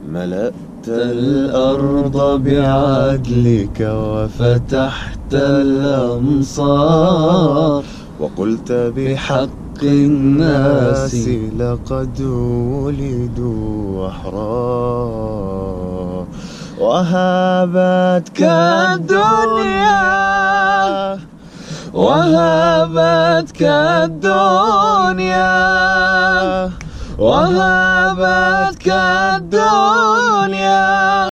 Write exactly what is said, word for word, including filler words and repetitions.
ملأت الأرض بعدلك وفتحت الأمصار، وقلت بحق الناس لقد ولدوا أحرار. وهابتك الدنيا وهابتك الدنيا وهابتك الدنيا